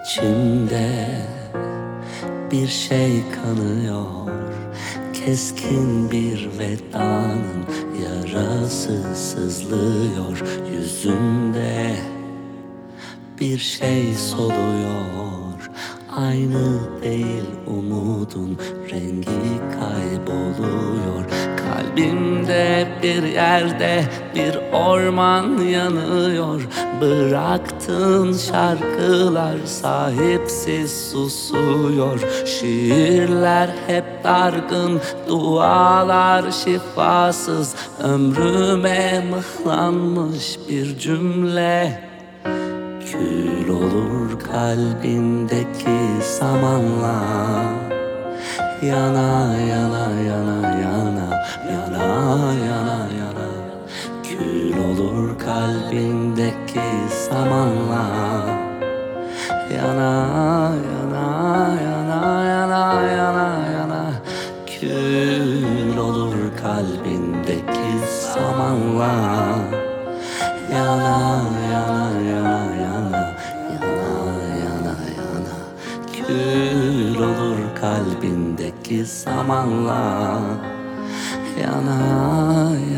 İçimde bir şey kanıyor, keskin bir vedanın yarası sızlıyor. Yüzümde bir şey soluyor, aynı değil umudun rengi kayboluyor. Kalbimde bir yerde bir orman yanıyor. Bıraktığın şarkılar sahipsiz susuyor. Şiirler hep dargın, dualar şifasız. Ömrüme mıhlanmış bir cümle. Kül olur kalbindeki samanla, yana yana yana yana yana yana yana. Kül olur kalbindeki samanla, yana yana yana yana yana yana. Kül olur kalbindeki samanla, yana yana yana yana yana yana. Kül olur kalbindeki samanla, yana